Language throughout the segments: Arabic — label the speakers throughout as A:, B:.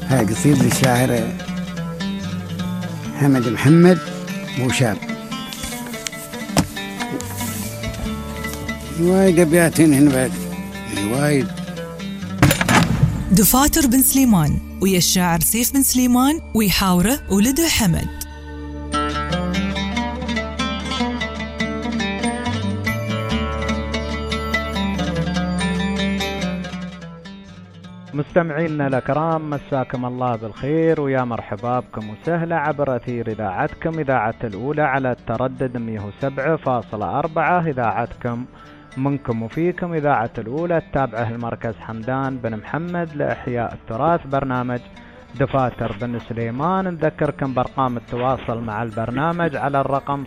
A: هاي قصيدة للشاعر حمد محمد بوشاب. وايد أبيات هنا بعد وايد.
B: دفاتر بن سليمان ويا الشاعر سيف بن سليمان ويحاوره ولده حمد.
C: مستمعينا الأكرام، مساكم الله بالخير ويا مرحبا بكم وسهلا عبر أثير إذاعتكم إذاعة الأولى على التردد 107.4. إذاعتكم منكم وفيكم إذاعة الأولى التابعة لمركز حمدان بن محمد لإحياء التراث، برنامج دفاتر بن سليمان. نذكركم بأرقام التواصل مع البرنامج على الرقم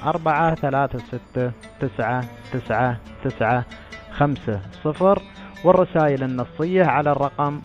C: 0436999950 والرسائل النصية على الرقم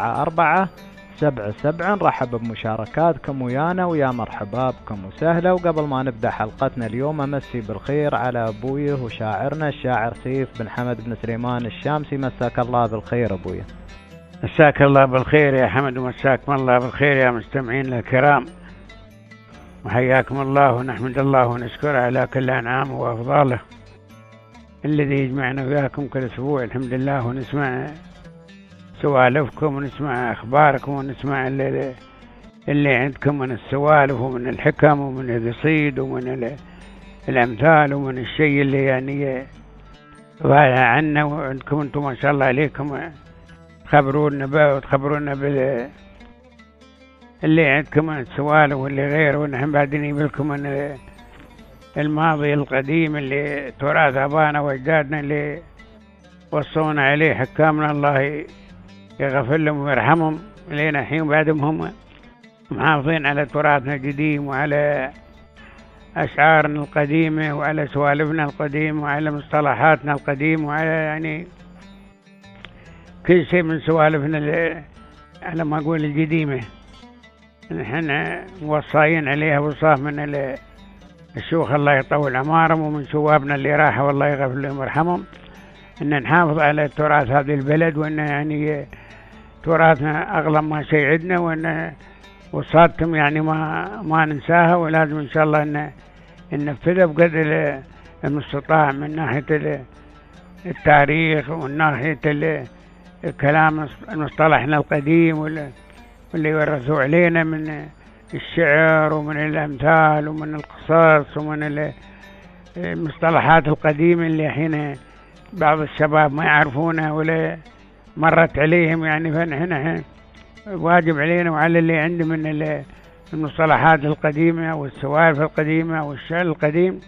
C: 4477. نرحب بمشاركاتكم ويانا ويا مرحبا بكم وسهلا. وقبل ما نبدأ حلقتنا اليوم أمسي بالخير على أبويه وشاعرنا الشاعر سيف بن حمد بن سليمان الشامسي. مساك الله بالخير أبويه.
D: مساك الله بالخير يا حمد، ومساكم الله بالخير يا مستمعين الكرام، وحياكم الله ونحمد الله ونشكره على كل أنعامه وأفضاله الذي يجمعنا وياكم كل أسبوع الحمد لله، ونسمع سوالفكم ونسمع أخباركم ونسمع اللي عندكم من السوالف ومن الحكم ومن القصيد ومن الأمثال ومن الشيء اللي يعني عنا وعندكم أنتم ما شاء الله عليكم. تخبرونا بقى وتخبرونا اللي عندكم من السوالف واللي غيره، ونحن بعدين يبلكم من الماضي القديم اللي تراث أبانا وأجدادنا اللي وصونا عليه حكامنا، الله يغفر لهم ويرحمهم، لينا الحين بعدهم هم محافظين على تراثنا القديم وعلى أشعارنا القديمة وعلى سوالفنا القديمة وعلى مصطلحاتنا القديمة وعلى يعني كل شيء من سوالفنا على ما أقول القديمة نحن موصاين عليها وصاف من الشيوخ الله يطول عمارهم ومن شوابنا اللي راحوا والله يغفر لهم ويرحمهم، ان نحافظ على تراث هذه البلد، وان يعني تراثنا اغلى ما شيء عندنا، وان وصاتهم يعني ما ننساها، ولازم ان شاء الله ان ننفذها بقدر المستطاع من ناحيه التاريخ ومن ناحيه الكلام مصطلحنا القديم واللي ورثوه علينا من الشعر ومن الأمثال ومن القصص ومن المصطلحات القديمة اللي حين بعض الشباب ما يعرفونها ولا مرت عليهم، يعني فنحن واجب علينا وعلى اللي عنده من المصطلحات القديمة والسوالف القديمة والشعر القديم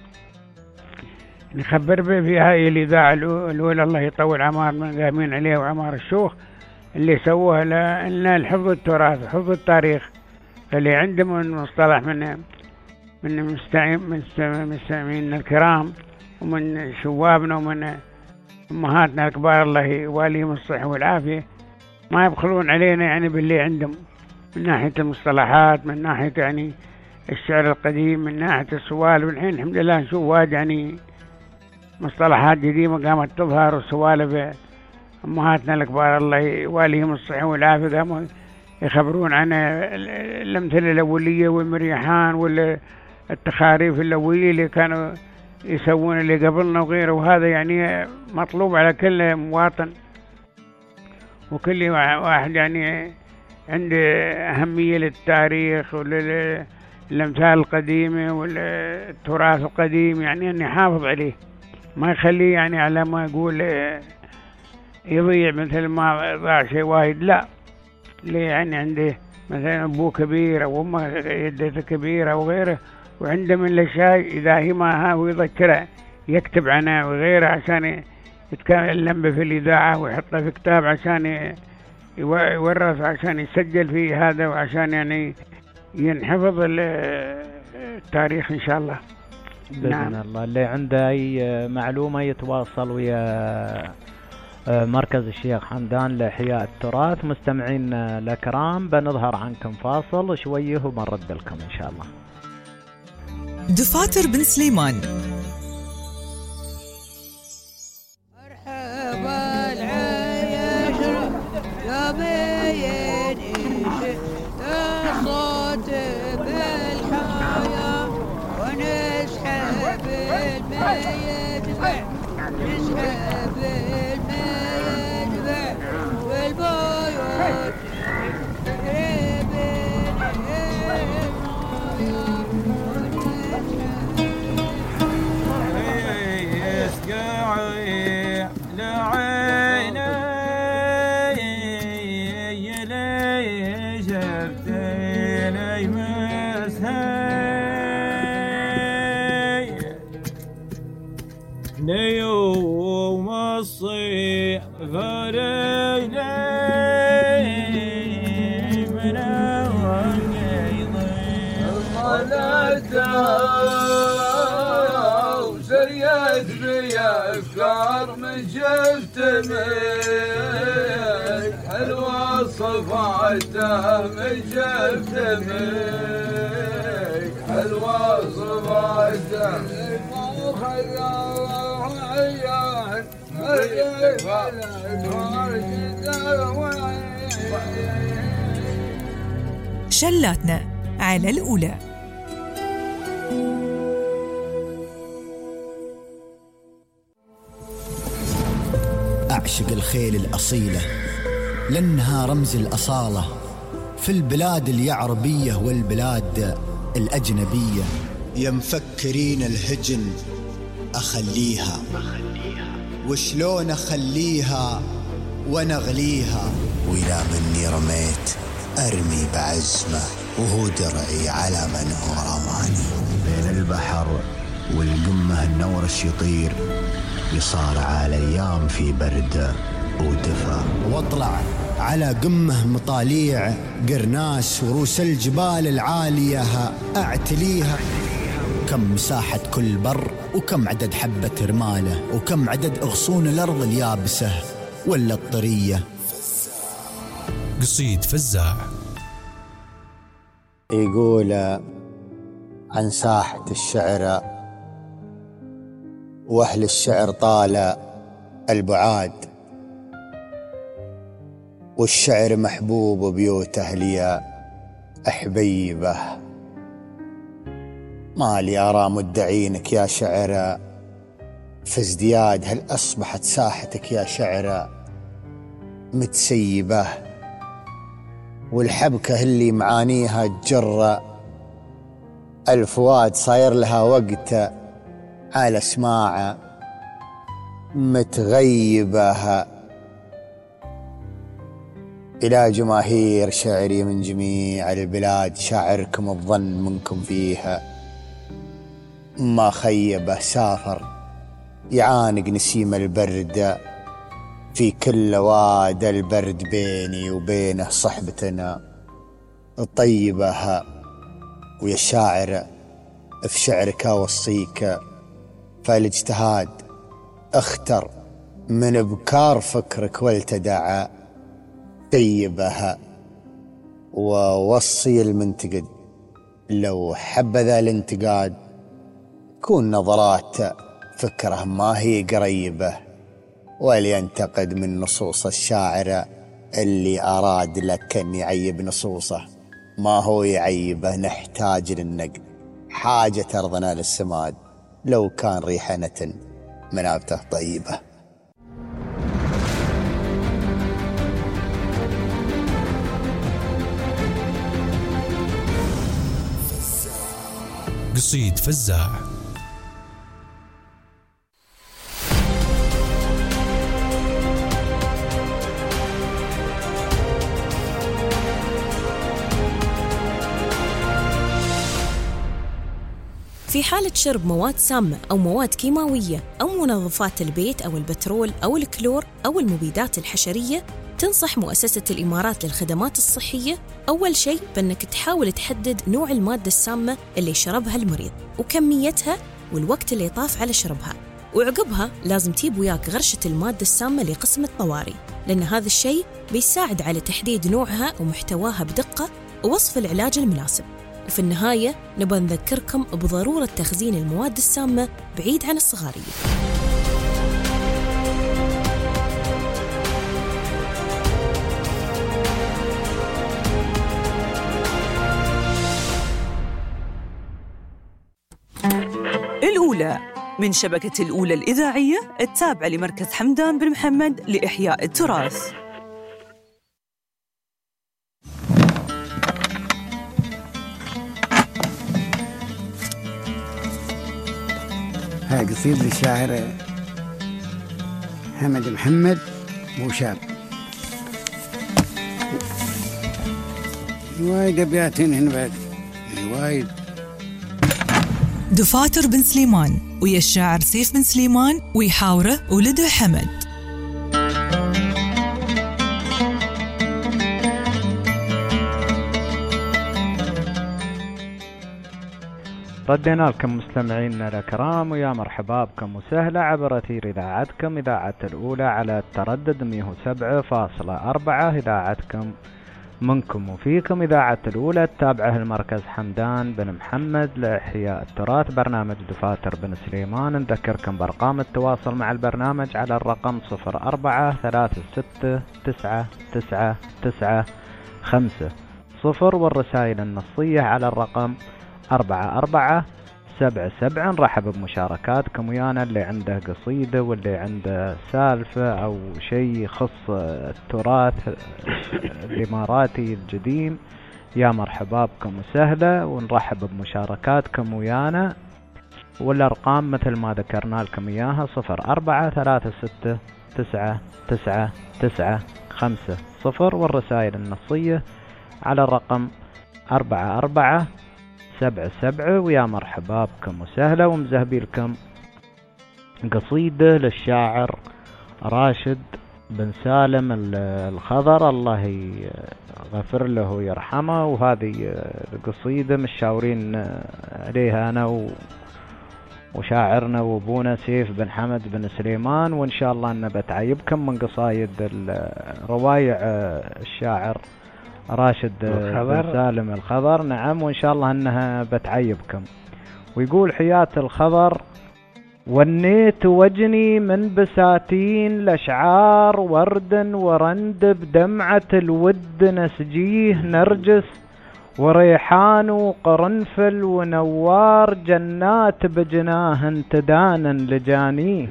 D: نخبر به في هاي الإذاعة الأولى. الله يطول عمار من قامين عليه وعمار الشيوخ اللي سووها لنا لحفظ التراث وحفظ التاريخ، اللي عندهم من مصطلح من المستمعين الكرام ومن شوابنا ومن أمهاتنا الكبار الله يواليهم الصحة والعافية، ما يبخلون علينا يعني باللي عندهم من ناحية المصطلحات، من ناحية يعني الشعر القديم، من ناحية السوالف. الحين الحمد لله نشوف واجد يعني مصطلحات جديدة قامت تظهر وسوالف أمهاتنا الكبار الله يواليهم الصحة والعافية قاموا يخبرون عن الأمثلة الأولية والمريحان والتخاريف الأولية اللي كانوا يسوون اللي قبلنا وغيره، وهذا يعني مطلوب على كل مواطن وكل واحد يعني عنده أهمية للتاريخ وللأمثال القديمة والتراث القديم، يعني أن يحافظ عليه ما يخليه يعني على ما يقول يضيع مثل ما ضاع شيء واحد، لا اللي يعني عنده مثلا أبوه كبير أو أمه يدته كبيرة أو غيره وعنده من الأشياء إذا هي ما هو يذكره يكتب عنها وغيره عشان يتكلم به في الإذاعة ويحطه في كتاب عشان يورث عشان يسجل فيه هذا وعشان يعني ينحفظ التاريخ إن شاء الله.
C: بإذن نعم. الله اللي عنده أي معلومة يتواصل ويا مركز الشيخ حمدان لإحياء التراث. مستمعين الكرام بنظهر عنكم فاصل شويه وبنرد لكم إن شاء الله.
B: دفاتر بن سليمان.
E: مرحبا العيش يا بين يوم الصيف فرينا من القيض وسريت بي أفكار من شفتمك حلوة صفاتها من شفتمك حلوة صفاتها
B: شلاتنا على الأولى.
F: أعشق الخيل الأصيلة لأنها رمز الأصالة في البلاد اليعربية والبلاد الأجنبية. يا مفكرين الهجن أخليها وشلون أخليها ونغليها، وإلى مني رميت أرمي بعزمة وهو درعي على من هو رماني. بين البحر والقمة النورش يطير يصارع الأيام في برد ودفا، واطلع على قمة مطاليع قرناس وروس الجبال العالية أعتليها. كم مساحة كل بر وكم عدد حبة رمالة وكم عدد أغصون الأرض اليابسة ولا الطرية.
G: قصيد فزاع
F: يقول عن ساحة الشعر وأهل الشعر طال البعاد، والشعر محبوب بيوت أهلي أحبيبه. ما لي أرى مدعينك يا شعر في ازدياد، هل أصبحت ساحتك يا شعر متسيبة؟ والحبكة اللي معانيها تجر الفؤاد صاير لها وقت على سماع متغيبة. إلى جماهير شعري من جميع البلاد، شاعركم الظن منكم فيها ما خيبه. سافر يعانق نسيم البرد في كل واد البرد، بيني وبينه صحبتنا الطيبة. ويا الشاعر في شعرك أوصيك فالاجتهاد اختر من بكار فكرك والتدع طيبها. ووصي المنتقد لو حبذا الانتقاد كون نظرات فكره ما هي قريبة، ولينتقد من نصوص الشاعر اللي أراد لك أن يعيب نصوصه ما هو يعيبه. نحتاج للنقد حاجة ترضنا للسماد لو كان ريحانة منابته طيبة.
G: قصيد فزاع.
H: في حالة شرب مواد سامة أو مواد كيماوية أو منظفات البيت أو البترول أو الكلور أو المبيدات الحشرية، تنصح مؤسسة الإمارات للخدمات الصحية أول شيء بأنك تحاول تحدد نوع المادة السامة اللي شربها المريض وكميتها والوقت اللي طاف على شربها، وعقبها لازم تجيب وياك غرشة المادة السامة لقسم الطوارئ، لأن هذا الشيء بيساعد على تحديد نوعها ومحتواها بدقة ووصف العلاج المناسب. وفي النهاية نبغى نذكركم بضرورة تخزين المواد السامة بعيد عن الصغارية.
B: الأولى
G: من شبكة الأولى الإذاعية التابعة لمركز حمدان بن محمد لإحياء التراث.
A: هاي قصيدة للشاعر حمد محمد بوشاب. وايد أبيات بعد وايد.
B: دفاتر بن سليمان ويا الشاعر سيف بن سليمان ويحاوره ولده حمد.
C: ردينا لكم مستمعينا الأكرام ويا مرحبا بكم وسهلا عبر أثير إذاعتكم إذاعة الأولى على التردد 107.4 إذاعتكم منكم وفيكم إذاعة الأولى التابعة المركز حمدان بن محمد لإحياء التراث. برنامج دفاتر بن سليمان. نذكركم بأرقام التواصل مع البرنامج على الرقم 0436999950 والرسائل النصية على الرقم 4477. نرحب بمشاركاتكم ويانا، اللي عنده قصيدة واللي عنده سالفة أو شيء يخص التراث الإماراتي القديم، يا مرحبا بكم وسهلا، ونرحب بمشاركاتكم ويانا. والأرقام مثل ما ذكرنا لكم إياها 0436999950 والرسائل النصية على الرقم 4477. ويا مرحبا بكم وسهلا، ومزهبي لكم قصيدة للشاعر راشد بن سالم الخضر، الله يغفر له ويرحمه. وهذه القصيدة مشاورين عليها أنا وشاعرنا وابونا سيف بن حمد بن سليمان، وإن شاء الله أن بتعيبكم من قصايد الروايع الشاعر راشد بن سالم الخضر. نعم، وإن شاء الله أنها بتعيبكم. ويقول حياة الخضر: ونيت وجني من بساتين الأشعار ورد ورند بدمعة الود نسجيه نرجس وريحان وقرنفل ونوار جنات بجناه تدانا لجانيه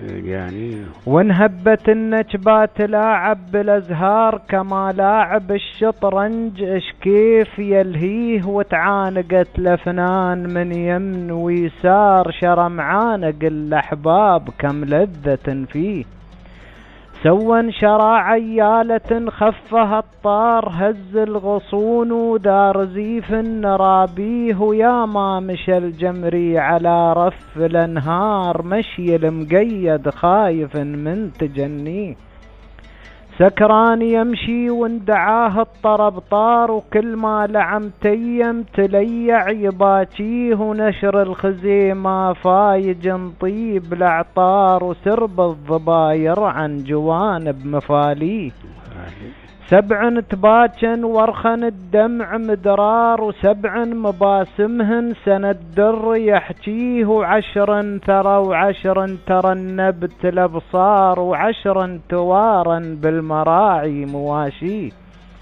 C: وانهبت النجبات لاعب بالازهار كما لاعب الشطرنج اش كيف يلهيه وتعانقت لفنان من يمن ويسار شرم عانق الاحباب كم لذة فيه سوا شرى عيالة خفها الطار هز الغصون دار زيف نرابيه يا ما مشى الجمري على رف الانهار مشي المقيد خايف من تجنيه سكران يمشي واندعاه الطرب طار وكل ما لعم تيم تليع يباكيه ونشر الخزيمة فايج طيب الأعطار وسرب الضباير عن جوانب مفاليه 7 تباكن ورخن الدمع مدرار و7 مباسمهن سنة در يحكيه و10 ثرى و10 ترنبت الابصار و10 توارا بالمراعي مواشيه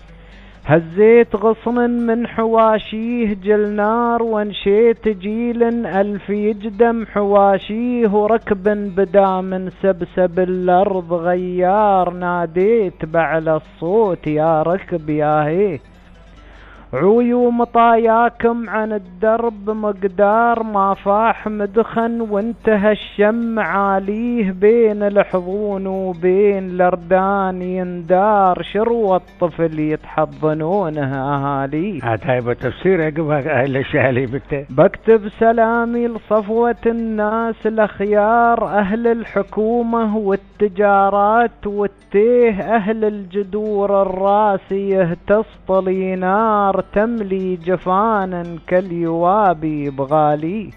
C: هزيت غصن من حواشيه جل نار وانشيت جيل 1000 يجدم حواشيه وركب بدا من سبسب الأرض غيار ناديت بعلى الصوت يا ركب يا هيه عويو مطاياكم عن الدرب مقدار ما فاح مدخن وانتهى الشم عاليه بين الحضون وبين الأردان يندار شروى الطفل يتحضنونه أهاليه.
D: هاي بتفسير عقبها أهل الشهلي
C: بكتب سلامي لصفوة الناس الأخيار أهل الحكومة والتجارات والتيه أهل الجدور الراسية تسطلي نار تملي جفانا كاليوابي بغالي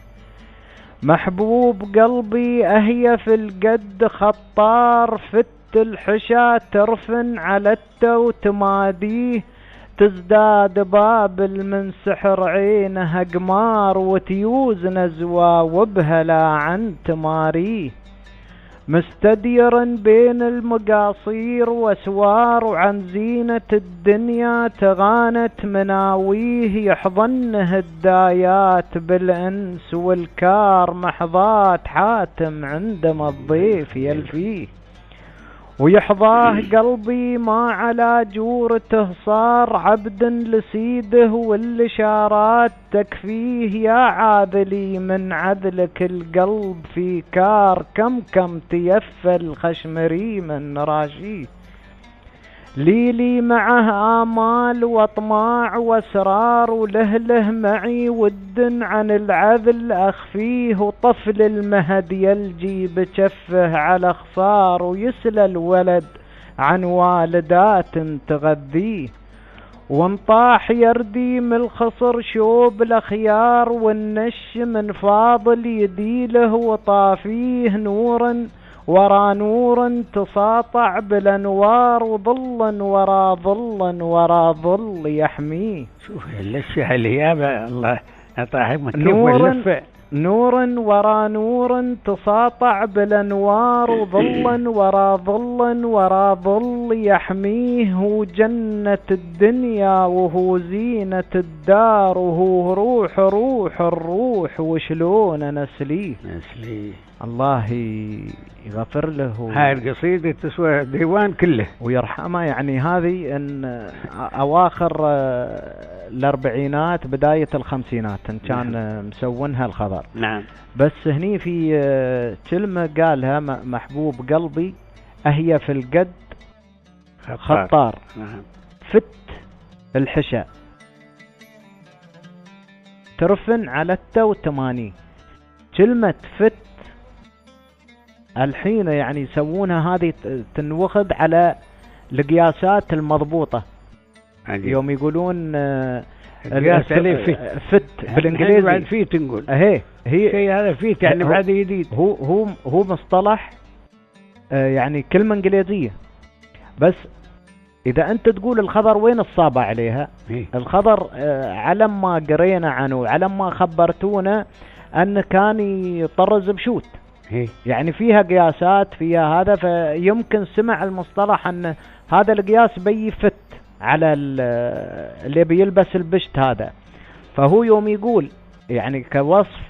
C: محبوب قلبي أهيف القد خطار فت الحشا ترفن على التو تماديه تزداد بابل من سحر عينها قمار وتيوز نزوى وبهلا عن تماريه مستديرا بين المقاصير واسوار، وعن زينة الدنيا تغانت مناويه، يحضنه الدايات بالانس والكار، محظات حاتم عندما الضيف يلفيه، ويحظاه قلبي ما على جورته صار، عبد لسيده والاشارات تكفيه، يا عاذلي من عذلك القلب في كار، كم تيفى الخشمري من راشيه، ليلي معه آمال واطماع واسرار، وله معي ود عن العذل اخفيه، وطفل المهد يلجي بكفه على خصار، ويسلى الولد عن والدات تغذيه، وانطاح يردي من الخصر شوب الاخيار، والنش من فاضل يديله وطافيه، نورا ورا نور تساطع بالانوار، وظلا ورا ظلا ورا ظل يحميه.
D: شوف الاشياء الهيابه الله يعطاك
C: نورا ورا نور تساطع بالانوار، وظلا ورا ظلا ورا ظل يحميه، هو جنة الدنيا وهو زينة الدار، وهو روح الروح وشلون نسليه. الله يغفر له.
D: هاي القصيدة تسوى ديوان كله
C: ويرحمه. يعني هذه ان اواخر الاربعينات بداية الخمسينات ان كان
D: نعم.
C: مسونها الخضر.
D: نعم.
C: بس هني في كلمة قالها محبوب قلبي اهي في القد خطار.
D: نعم.
C: فت الحشا ترفن على 86. كلمة فت الحين يعني يسوونها هذه تنوخذ على القياسات المضبوطة. يوم يقولون
D: القياس عليه
C: فت بالانجليزي
D: بعد فيت نقول
C: هي
D: شيء هذا فيت يعني بعد جديد.
C: هو مصطلح يعني كلمة انجليزية. بس اذا انت تقول الخضر وين الصابع عليها؟ الخضر على ما قرينا عنه على ما خبرتونا ان كان يطرز بشوت. يعني فيها قياسات فيها هذا، فيمكن سمع المصطلح ان هذا القياس بيفت على اللي بيلبس البشت هذا. فهو يوم يقول يعني كوصف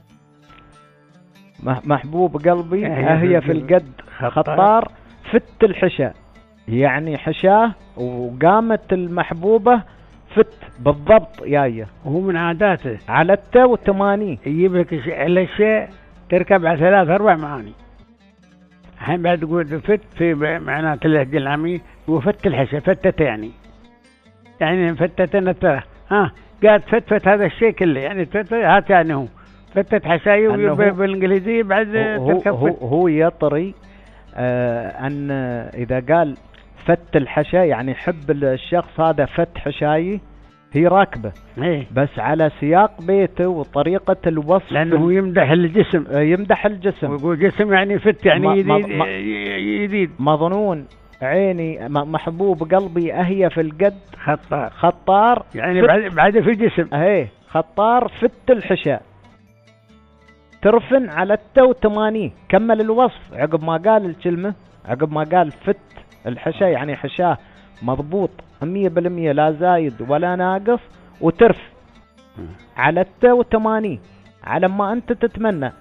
C: محبوب قلبي اهي في القد خطار فت الحشا، يعني حشاه وقامت المحبوبة فت بالضبط جايه.
D: وهو من عاداته
C: على 86
D: يجيب لك الاشياء تركب على 3-4 معاني. الحين بعد تقول فت في معناته اللهجة العامية وفت الحشا فتت يعني فتتنا ترى قاعد فتفت هذا الشيء كله يعني فتت هات يعني هو فتت حشاي بالانجليزية بعد تركب
C: هو يطري ان اذا قال فت الحشا يعني حب الشخص هذا فت حشاي هي راكبة. بس على سياق بيته وطريقة الوصف
D: لأنه يمدح الجسم
C: ويقول
D: جسم يعني فت يعني جديد
C: مظنون عيني محبوب قلبي أهي في القد خطار
D: يعني بعد في الجسم
C: خطار فت الحشاء ترفن على 86. كمل الوصف عقب ما قال الكلمة، عقب ما قال فت الحشا يعني حشاه مضبوط 100% لا زايد ولا ناقص، وترف على 86 على ما انت تتمنى.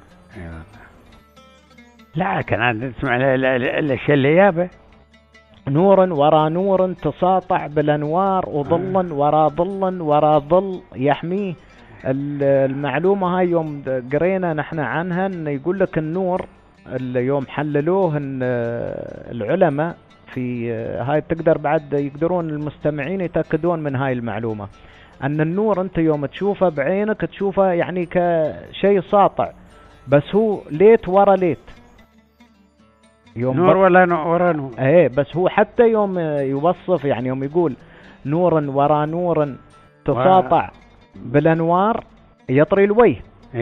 D: لا كان عاد تسمع الاشياء اللي يابه
C: نورا ورا نور تساطع بالانوار، وظلا ورا ظلا ورا ظل يحميه. المعلومة هاي يوم قرينا نحن عنها ان يقول لك النور اليوم حللوه ان العلماء في هاي تقدر بعد يقدرون المستمعين يتأكدون من هاي المعلومة ان النور انت يوم تشوفه بعينك تشوفه يعني كشيء ساطع، بس هو ليت ورا ليت
D: يوم نور ولا ورا نور.
C: بس هو حتى يوم يوصف يعني يوم يقول نورا ورا نور تساطع بالانوار يطري الوجه.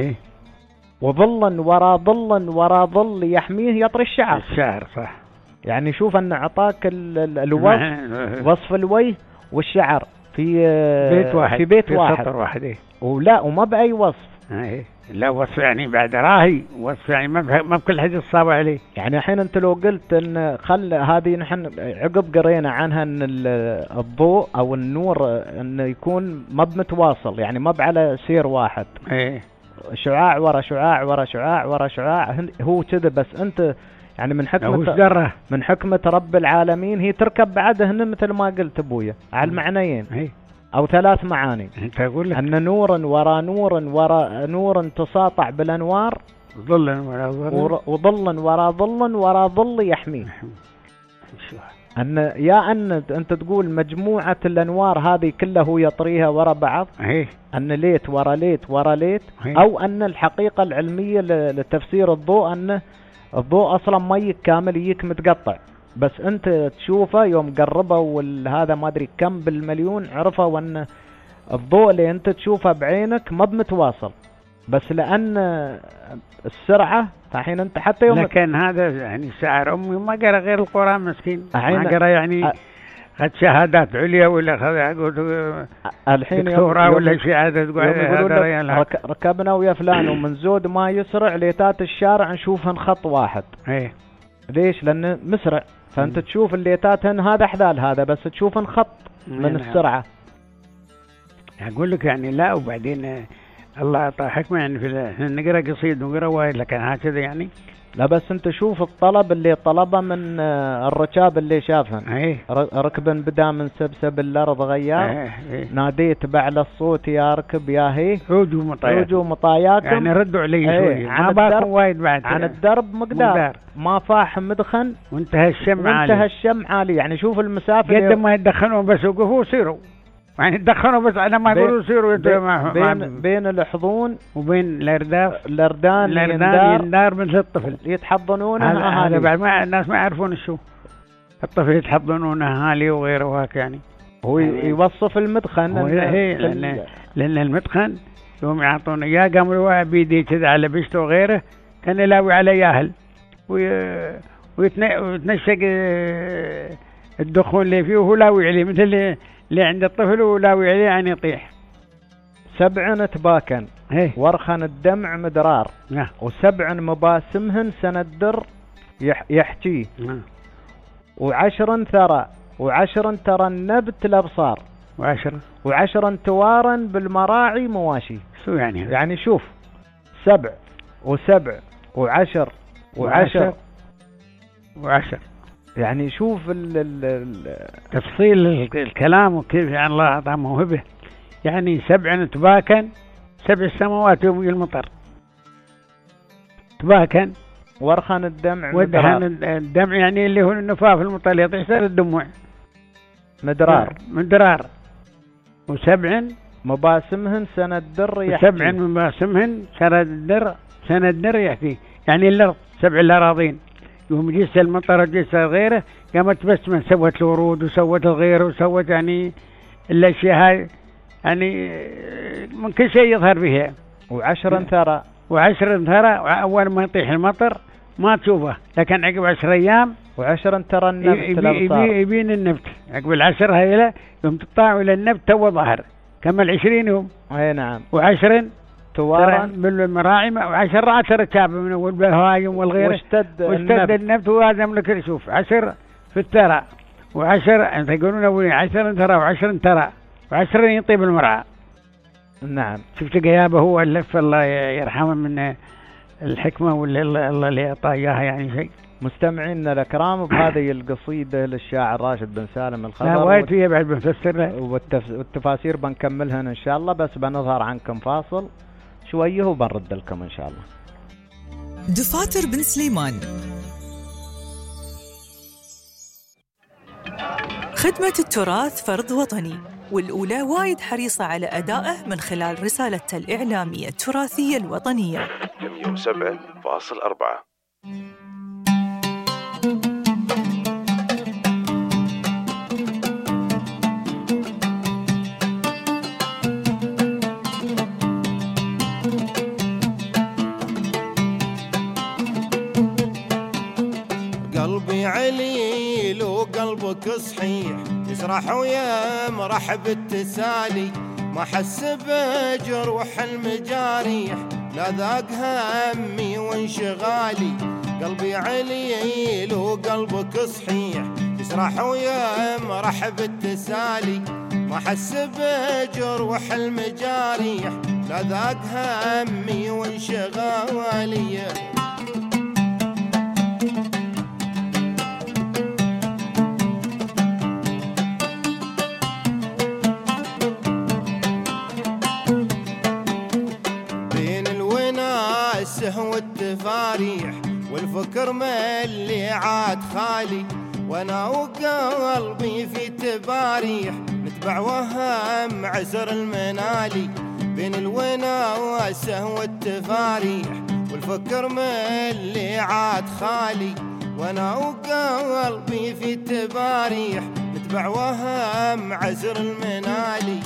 C: وظلا ورا ظل يحميه يطري
D: الشعر صح.
C: يعني شوف ان اعطاك الوصف وصف الوجه والشعر في
D: بيت واحد
C: في بيت واحد
D: سطر واحد.
C: ولا وما باي وصف.
D: لا وصف يعني بعد راهي وصف يعني ما بكل حد صاب عليه.
C: يعني الحين انت لو قلت ان خل هذه نحن عقب قرينا عنها ان الضوء او النور انه يكون ما بمتواصل، يعني ما على سير واحد.
D: ايه
C: شعاع ورا شعاع ورا شعاع ورا شعاع، هو كذا. بس انت يعني من حكمة رب العالمين هي تركب بعدها مثل ما قلت ابويا على المعنيين. او 3 معاني.
D: انت اقول لك
C: ان نور ورا نور ورا نور تساطع بالانوار،
D: ظل ورا ظل،
C: وظل ورا ظل ورا ظل يحميه. ان انت تقول مجموعة الانوار هذه كلها هو يطريها ورا بعض. ان ليت ورا ليت ورا ليت. او ان الحقيقة العلمية لتفسير الضوء ان الضوء اصلا ما يجيك كامل، يجيك متقطع، بس انت تشوفه يوم قربه وهذا ما ادري كم بالمليون عرفوا ان الضوء اللي انت تشوفه بعينك ما بمتواصل، بس لان السرعة الحين انت حتى يوم
D: لكن هذا يعني شاعر امي ما قرا غير القرآن مسكين، ما قرا يعني خد شهادات عليا ولا خذ
C: الحين
D: دكتوراه ولا شهادة
C: تقول ركبنا ويا فلان ومن زود ما يسرع ليتات الشارع نشوفهن خط واحد. ليش؟ لأنه مسرع، فأنت تشوف الليتاتهن هذا حذال هذا، بس تشوفهن خط من السرعة.
D: أقول لك يعني لا. وبعدين الله أعطى حكمة يعني احنا نقرأ قصيد ونقرأ وايد، لكن هكذا يعني
C: لا. بس انت شوف الطلب اللي طلبه من الركاب اللي شافهن. ركبا بدا من سبسب الارض غيار. ناديت بعلى الصوت يا ركب يا هي عوجوا مطاياكم.
D: يعني ردوا علي شويه ما باكم وايد بعد
C: عن الدرب مقدار ما فاح مدخن
D: وانتهى الشمع عالي.
C: يعني شوف المسافه
D: قد ما يدخنون بس وقفوا سيروا، يعني تدخنوا بس على ما يقولوا سيروا.
C: بين الحضون
D: وبين
C: الأردان
D: يندار مثل الطفل
C: يتحضنون.
D: هذا بعد ما الناس ما يعرفون شو الطفل يتحضنون هالي وغيره وهاك. يعني
C: هو يوصف المدخن
D: لأن المدخن يوم يعطون إياه قاموا الواحد بيدي كذا على بيشته وغيره كان يلاوي على ياهل ويتنشق الدخون اللي فيه وهو لاوي عليه مثل اللي عند الطفل ولاوي عليه يعني يطيح.
C: 7 تباكن ورخن الدمع مدرار. و7 مباسمهن سندر يحكيه. و10 ثرى و10 ترى النبت الابصار. و10 توارا بالمراعي مواشي.
D: شو يعني؟
C: يعني شوف 7 و7 و10 و10 يعني شوف
D: تفصيل الكلام وكيف يعني الله أعطاه موهبة. يعني 7 تباكن 7 سماوات يوم المطر تباكن
C: ورخن الدمع
D: الدمع يعني اللي هو النفاف المطر يطيح سر الدموع مدرار. و7
C: مباسمهن سندر يحكي.
D: 7 مباسمهن سندر يحكي يعني الأرض 7 الأراضين يوم جيس المطر جيس غيره قامت بس من سوت الورود وسوت الغير وسوت يعني الأشياء هاي يعني من كل شيء يظهر بها.
C: و10 ثرى
D: أول ما يطيح المطر ما تشوفه، لكن عقب 10 أيام
C: و10 ترى النبت
D: يبين النبت. عقب 10 هايله يوم تطلعوا إلى النبت تو ظهر كمل 20 يوم.
C: اي نعم.
D: و10
C: توارا
D: بالمراعي و10 10 من أول بالهوايم والغيره واشتد النبت وهذا ملك يشوف 10 في الترى و10 انت يقولون أولي 10 ترى و10 ترى و10 يطيب المرعى.
C: نعم.
D: شفت قيابه هو اللف الله يرحمه من الحكمة واللي الله اللي أعطاه إياها يعني شيء.
C: مستمعينا الأكرام بهذه القصيدة للشاعر راشد بن سالم الخضر.
D: لا وايد فيها بعد بنفسرها
C: والتفاسير بنكملها إن شاء الله، بس بنظهر عنكم فاصل شويه وبنرد لكم إن شاء الله.
B: دفاتر بن سليمان،
G: خدمة التراث فرض وطني، والأولى وايد حريصة على أدائه من خلال رسالتها الإعلامية التراثية الوطنية
I: 107.4.
J: قلبي عليل وقلبك صحيح يسرح ويمرح بالتسالي، ما حس بجروح المجاريح لا ذاق همي وانشغالي. قلبي عليل وقلبك صحيح يسرح ويمرح بالتسالي. ما حس بجروح المجاريح لا ذاق همي وانشغالي. بين الوناسه والتفاريح والفكر ملي عاد خالي. وانا وقلبي في تباريح نتبع وهم عسر المنالي. بين الوناسه والتفاريح والفكر ملي عاد خالي. وانا وقلبي في تباريح نتبع وهم عسر المنالي.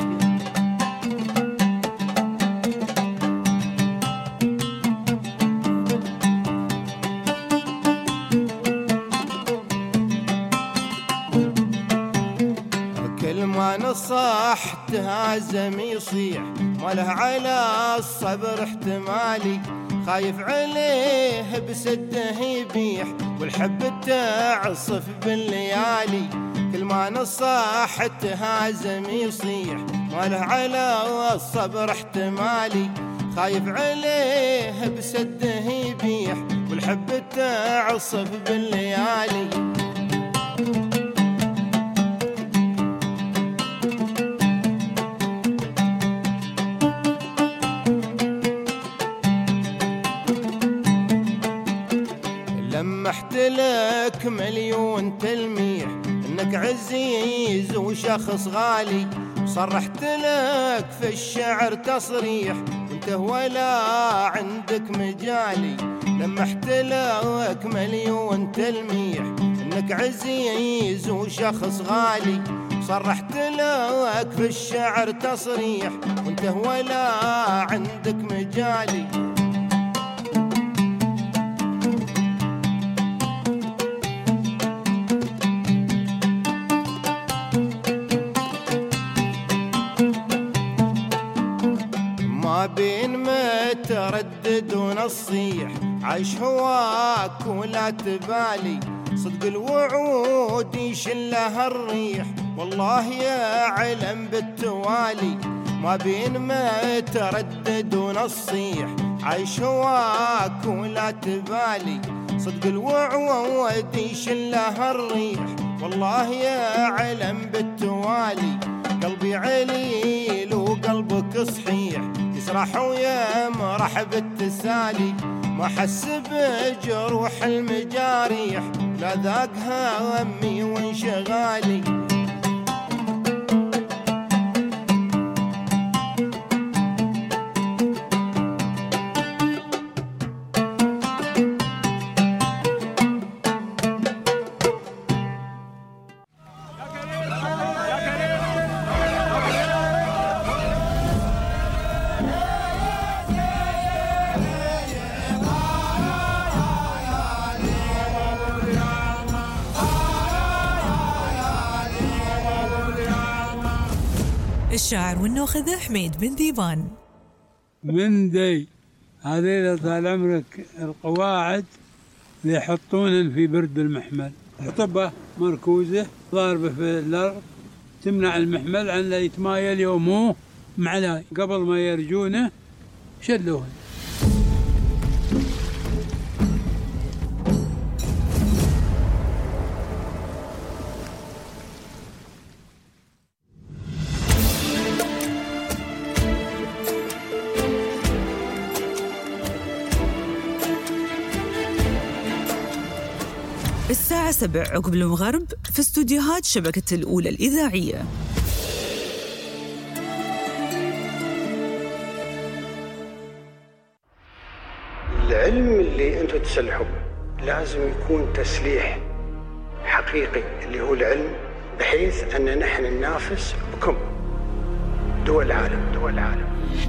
J: ما نصح تهازم يصيح ما له على الصبر احتمالي. خايف عليه بسده يبيح والحب تعصف بالليالي. كل ما نصح تهازم يصيح ما له على الصبر احتمالي. خايف عليه بسده يبيح والحب تعصف بالليالي. لمحت لك مليون تلميح انك عزيز وشخص غالي. صرحت لك في الشعر تصريح وانت ولا عندك مجالي. لمحت لك مليون تلميح انك عزيز وشخص غالي. صرحت لك في الشعر تصريح وانت ولا عندك مجالي. ما بين متردد ونصيح عايش هواك ولا تبالي. صدق الوعود يشلها الريح والله يعلم بالتوالي. ما بين متردد ونصيح عايش هواك ولا تبالي. صدق الوعود يشلها الريح والله يعلم بالتوالي. قلبي عليل وقلبك صحيح يسرح ويمرح بالتسالي. ما حس بجروح المجاريح لا ذاق همي وانشغالي.
G: الشاعر والنوخذ حميد بن ذيبان.
I: من دي هذه طال عمرك القواعد اللي يحطونهن في برد المحمل. حطبة مركوزة ضاربة في الأرض تمنع المحمل عن لا يتمايل يوموه معلاي. قبل ما يرجونه شلوهن.
G: الساعة 7 عقب المغرب في استوديوهات شبكة الأولى الإذاعية.
K: العلم اللي أنتم تسلحوا لازم يكون تسليح حقيقي اللي هو العلم، بحيث أن نحن ننافس بكم دول العالم.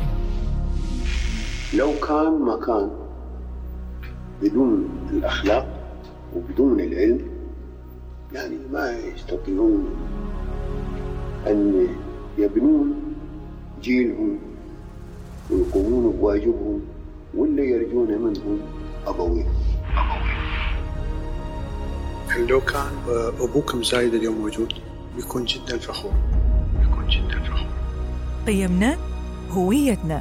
L: لو كان مكان بدون الأخلاق وبدون العلم يعني ما يستطيعون أن يبنون جيلهم ويقومون بواجبهم واللي يرجون منهم أبويه.
K: لو كان أبوكم زايد اليوم موجود بيكون جدا فخور.
G: قيمنا هويتنا.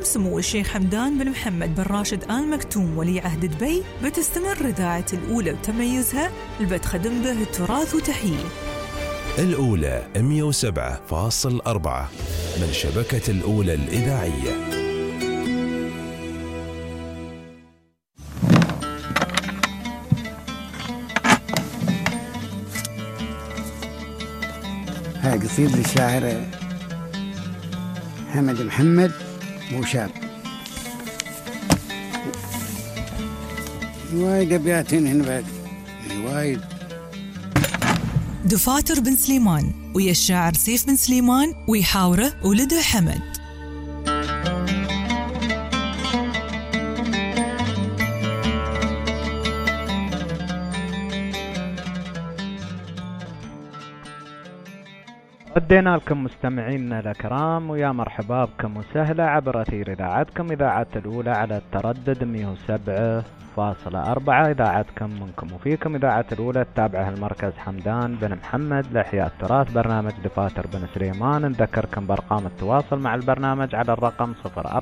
G: سمو الشيخ حمدان بن محمد بن راشد آل مكتوم ولي عهد دبي بتستمر إذاعة الأولى وتميزها اللي بتخدم به التراث وتحييه.
M: الأولى 107.4 من شبكة الأولى الإذاعية.
A: هاي قصيدة للشاعر حمد محمد موشاب. وايد أبيات هنا بعد وايد.
B: دفاتر بن سليمان ويا الشاعر سيف بن سليمان ويحاوره ولده حمد.
C: ردينا لكم مستمعينا الأكرام ويا مرحبا بكم وسهلا عبر أثير إذاعتكم إذاعة الأولى على التردد 107.4 إذاعتكم منكم وفيكم إذاعة الأولى تتابعها المركز حمدان بن محمد لإحياء التراث. برنامج دفاتر بن سليمان. نذكركم بأرقام التواصل مع البرنامج على الرقم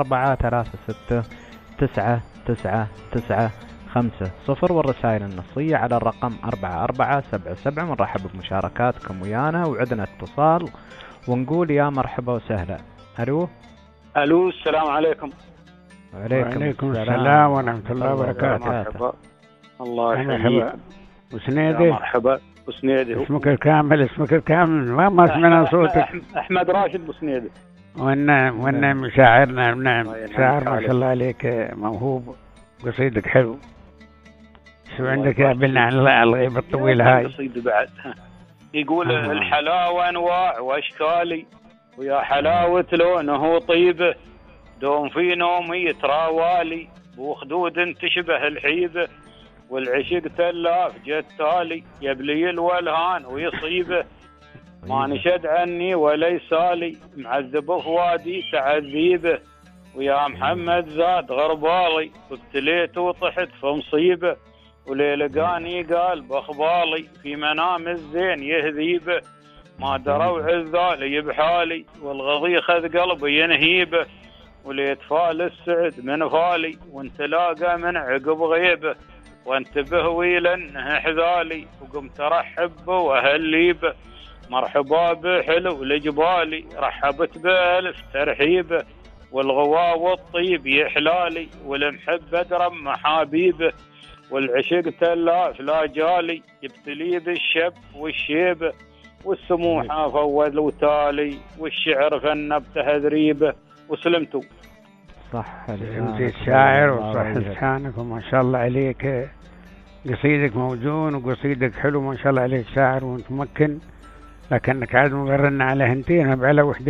C: 0436699950 والرسائل النصية على الرقم 4477. ونرحب بمشاركاتكم ويانا وعدنا اتصال ونقول يا مرحبا وسهلا. ألو
N: السلام عليكم.
D: وعليكم السلام ورحمة الله وبركاته.
N: مرحبا. الله يحييك.
D: مرحبا وسنيدي.
N: مرحبا وسنيدي.
D: اسمك الكامل ما سمعنا صوتك.
N: أحمد راشد بوسنيدي.
D: والنعم شاعرنا. نعم شاعر ما شاء الله عليك موهوب قصيدك حلو. شو عندك يا بلنا عن الغيبة الطويلة هاي؟
N: قصيدة بعد يقول الحلاوة أنواع وأشكالي ويا حلاوة لونه طيبة دوم في نومي يتراوالي بوخدود تشبه الحيبة والعشق تلاف جتالي يبلي الولهان ويصيبه ما نشد عني ولا يسالي معذب فوادي تعذيبه ويا محمد زاد غربالي وابتليت وطحت في مصيبه وليلقاني قال بخبالي في منام الزين يهذيبه ما دروا عذالي بحالي والغضي خذ قلبي ينهيبه وليتفال السعد من فالي وانتلاقى من عقب غيبه وانتبه ويلنه حذالي وقمت ارحب واهليبه مرحبا بحلو لجبالي رحبت بألف ترحيبه والغواء والطيب يحلالي والمحب ادرم محابيبه والعشق تلاف لا جالي يبتلي بالشب والشيبه والسموحه فوض وتالي والشعر فن بتهذريبه وسلمتوا.
C: صح
D: انت الشاعر وصح لسانك وما شاء الله عليك قصيدك موزون وقصيدك حلو ما شاء الله عليك شاعر ومتمكن لكنك عاد مغرنا على هنتين بعلى وحده.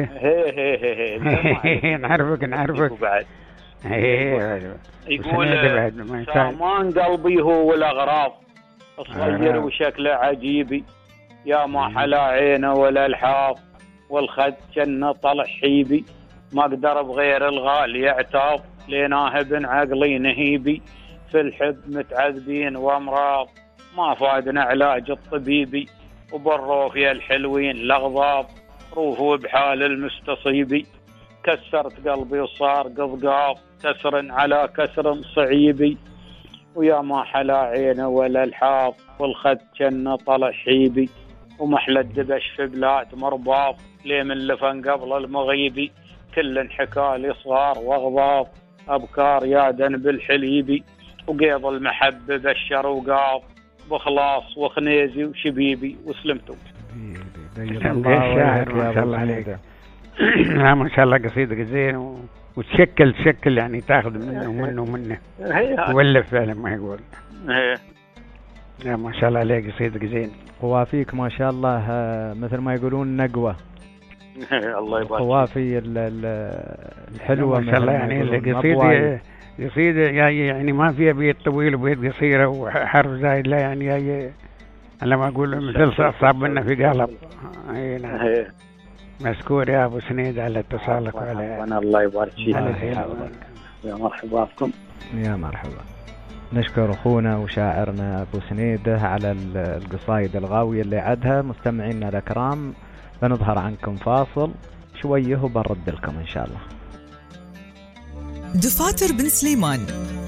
D: نعرفك
N: بعد. يقول سامان قلبي هو الأغراض الصغير وشكله عجيبي يا ما حلا عينه ولا الحاض والخد كنه طلع حيبي ما اقدر بغير الغالي اعتاض ليناه ابن عقلي نهيبي في الحب متعذبين وامراض ما فادنا علاج الطبيبي وبروف يا الحلوين لغضاض روفوا بحال المستصيبي كسرت قلبي وصار قضقاض كسر على كسر صعيبي ويا ما حلا عينه ولا الحاض والخد كنه طلع حيبي ومحلى الدبش في بلاد مرباط ليه من لفن قبل المغيبي كل حكالي صغار واغضاض ابكار يادن بالحليبي وقيض المحبه بشر وقاض بخلاص وخنيزي وشبيبي وسلمتوا.
D: الشاعر ما شاء الله عليك. ما شاء الله قصيدك زين وتشكل يعني تاخذ منه ولا فعلا ما يقول. ما شاء الله عليك قصيدك زين.
C: قوافيك ما شاء الله مثل ما يقولون نقوة.
N: الله يبارك.
C: قوافي الحلوة
D: ما شاء الله يعني قصيدة يعني ما فيها بيت طويل وبيت قصيرة وحرف زايد لا يعني أنا ما أقول مثل صعب منا في قلب. أي نعم. مشكور يا أبو سنيد على اتصالك وعلى.
N: وأنا الله يبارك فيك. يا مرحبا بكم.
C: يا مرحبا. نشكر أخونا وشاعرنا أبو سنيده على القصايد الغاوية اللي عدها. مستمعينا الأكرام بنظهر عنكم فاصل شويه وبنرد لكم إن شاء الله.
B: دفاتر بن سليمان.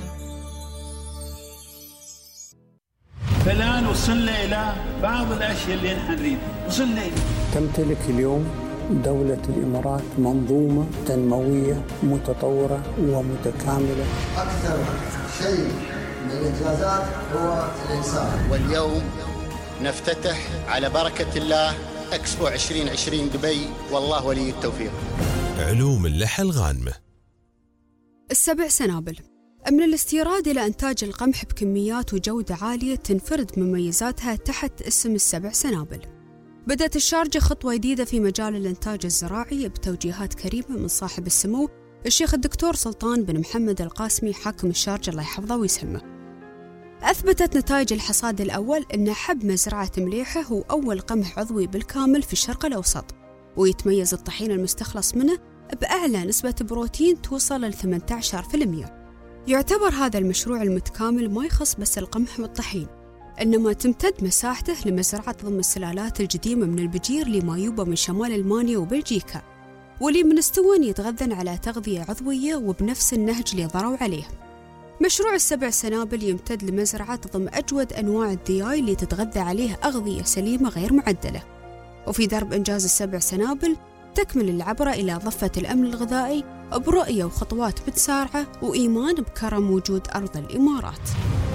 O: فالآن وصلنا إلى بعض الأشياء اللي نحن نريد وصلنا إلى.
P: تمتلك اليوم دولة الإمارات منظومة تنموية متطورة ومتكاملة.
Q: أكثر شيء من الإنجازات هو الإنسان.
F: واليوم نفتتح على بركة الله إكسبو 2020 دبي، والله ولي التوفيق.
M: علوم اللحى الغانمة.
R: السبع سنابل. من الاستيراد إلى إنتاج القمح بكميات وجودة عالية تنفرد مميزاتها تحت اسم السبع سنابل. بدأت الشارجة خطوة جديدة في مجال الإنتاج الزراعي بتوجيهات كريمة من صاحب السمو الشيخ الدكتور سلطان بن محمد القاسمي حاكم الشارجة الله يحفظه ويسلمه. أثبتت نتائج الحصاد الأول أن حب مزرعة مليحة هو أول قمح عضوي بالكامل في الشرق الأوسط، ويتميز الطحين المستخلص منه بأعلى نسبة بروتين توصل ل 18%. يعتبر هذا المشروع المتكامل ما يخص بس القمح والطحين، إنما تمتد مساحته لمزرعة ضم السلالات القديمة من البجير لما يوبا من شمال ألمانيا وبلجيكا، واللي من استوان يتغذن على تغذية عضوية وبنفس النهج اللي ضروا عليه. مشروع السبع سنابل يمتد لمزرعة ضم أجود أنواع الدياي اللي تتغذى عليه أغذية سليمة غير معدلة. وفي درب إنجاز السبع سنابل تكمل العبرة إلى ضفة الأمن الغذائي برؤية وخطوات متسارعة وإيمان بكرم وجود أرض الإمارات.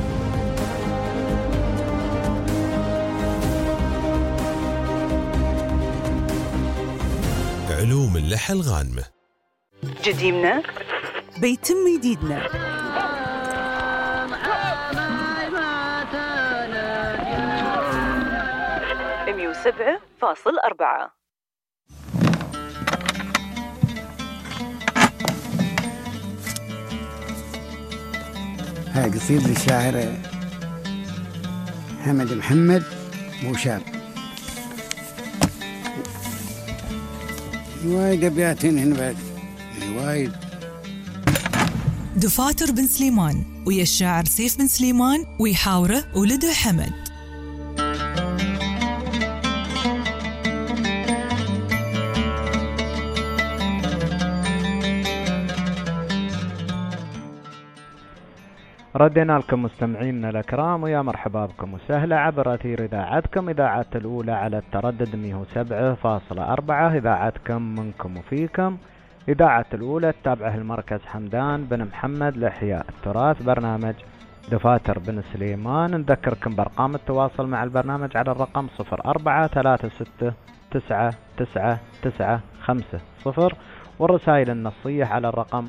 M: علوم اللحى الغانمة.
G: جديمنا بيتم جديدنا. 107.4.
A: هاي قصيدة للشاعر حمد محمد موشاب. وايد أبيات هنا بعد وايد.
B: دفاتر بن سليمان ويا الشاعر سيف بن سليمان ويحاوره ولده حمد.
C: ردينا لكم مستمعينا الأكرام ويا مرحبا بكم وسهلا عبر أثير إذاعتكم إذاعة الأولى على التردد 107.4. إذاعتكم منكم وفيكم. إذاعة الأولى تتابعه المركز حمدان بن محمد لإحياء التراث. برنامج دفاتر بن سليمان. نذكركم بأرقام التواصل مع البرنامج على الرقم 0436999950 والرسائل النصية على الرقم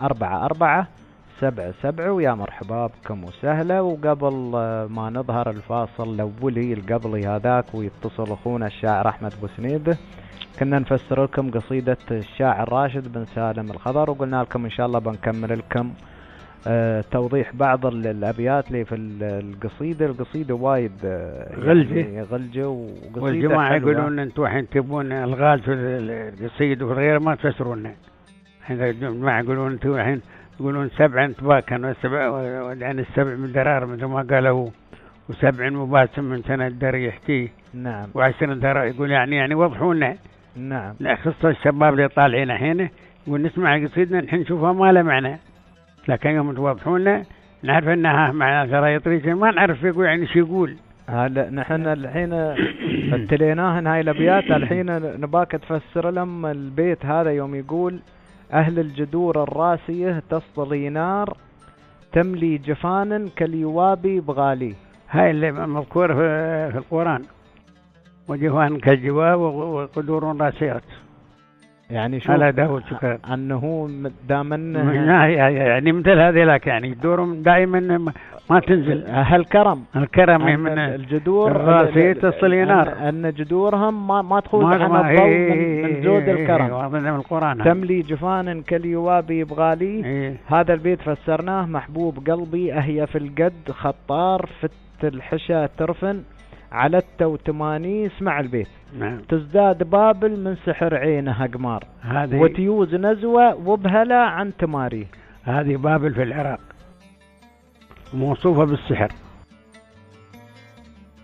C: 4477. ويا مرحبا بكم وسهلا. وقبل ما نظهر الفاصل الأولي القبلي هذاك ويتصل أخونا الشاعر أحمد بوسنيده، كنا نفسر لكم قصيدة الشاعر راشد بن سالم الخضر، وقلنا لكم إن شاء الله بنكمل لكم توضيح بعض الأبيات اللي في القصيدة وايد
D: غلجة
C: غلجة
D: والجماعة يقولون أنتوا الحين تبون الغاز في القصيدة وغيره ما تفسرونه. الجماعة يقولون أنتوا الحين يقولون 7 انطباق كانوا 7 وعن 7 من درار مثل ما قالوا، و7 مباسم من سنة الدر يحكي.
C: نعم.
D: و10 درار يقول يعني وضحونا.
C: نعم.
D: لا خصوصا الشباب اللي طالعين الحين ونسمع قصيدنا الحين نشوفها ما لها معنى، لكن يوم توضحونا نعرف انها معنى شرايط ريشه ما نعرف يقول يعني شو يقول.
C: هلا نحن الحين ابتليناهن هاي الابيات، الحين نباك تفسر لهم البيت هذا يوم يقول أهل الجدور الراسية تصطلي نار تملي جفانا كاليوابي بغالي.
D: هاي اللي مذكورة في القرآن، وجفان كالجواب وقدور راسيات.
C: يعني شو
D: على داود شكرا
C: أنه دائما
D: يعني مثل هذه لك يعني دورهم دائما ما تنزل.
C: الكرم
D: من
C: الجذور
D: الراسية تصلي نار،
C: أن جذورهم ما تخوض عن الضوء من زود الكرم.
D: من القرآن
C: تملي جفانا كاليوابي بغالي. هذا البيت فسرناه محبوب قلبي أهي في القد خطار فت الحشا ترفن على التوتماني. اسمع البيت.
D: نعم.
C: تزداد بابل من سحر عينها قمار وتيوز نزوة وبهلا عن تماري.
D: هذه بابل في العراق موصوفة بالسحر.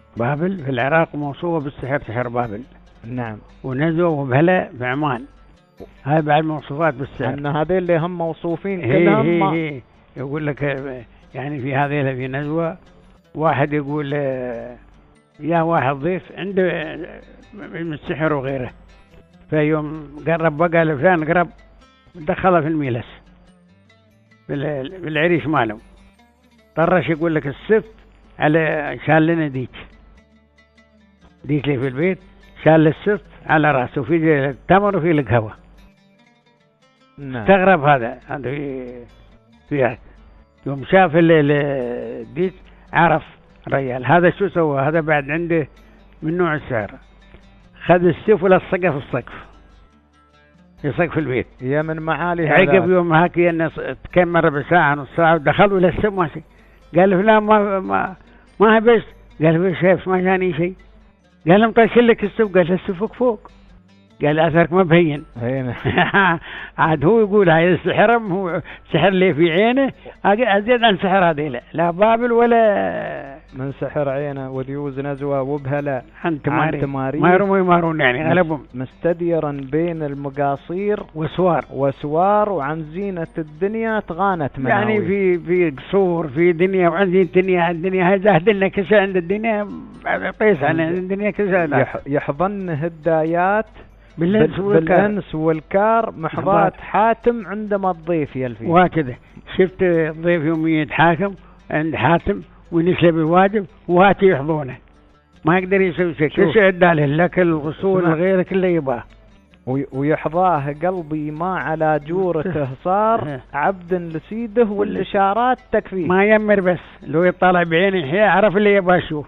D: بابل في العراق موصوفة بالسحر، سحر بابل.
C: نعم.
D: ونزوة وبهلا في عمان. هاي بعد موصوفات بالسعر
C: أن هذه اللي هم موصوفين كلهم.
D: هي يقول لك يعني في هذه في نزوة واحد يقول يا واحد ضيف عنده من السحر وغيره، فيوم قرب بقى فلان قرب دخله في الميلس بالعريش ماله، طرش يقول لك السفت على شال لنا ديك لي في البيت، شال السفت على راسه في التمر وفي القهوة. استغرب هذا في يوم شاف الديك عرف ريال هذا شو سوى، هذا بعد عنده من نوع السحر، خذ السيف ولصقه في السقف، في سقف البيت.
C: يا من معالي
D: عقب يوم هاكي الناس تكمل ربع ساعة نص ساعة ودخلوا للسم ماشي، قال فلان ما هبش، قال له شايف ما جاني شيء، قال له مطيش لك السف، قال له السفك فوق، قال اثرك ما بين. عاد هو يقول هاي السحر هو سحر اللي في عينه ازيد عن سحر هذه، لا بابل ولا
C: من سحر عينه وديوز نزوة وبهلا
D: عن تمارين ما يمارون يعني غلبهم،
C: مستديرا بين المقاصير وسوار وعن زينة الدنيا تغانت مناوي.
D: يعني في قصور في دنيا وعن زينة الدنيا هاي زاهد لنا كسا عند الدنيا قيس عن الدنيا كسا
C: يحضن هدايات بالأنس والكار محضات حاتم عندما الضيف يلفي.
D: وهكذا شفت الضيف يوم يتحاكم عند حاتم ونسلب الواجب وهاتي يحضونه ما يقدر يسوي شيء، كل شيء له لك الغسول وغيره كله يباه
C: ويحظاه قلبي ما على جورته صار عبد لسيده والإشارات تكفيه،
D: ما يمر بس لو يطلع بعينه حياة عرف اللي يباه شو.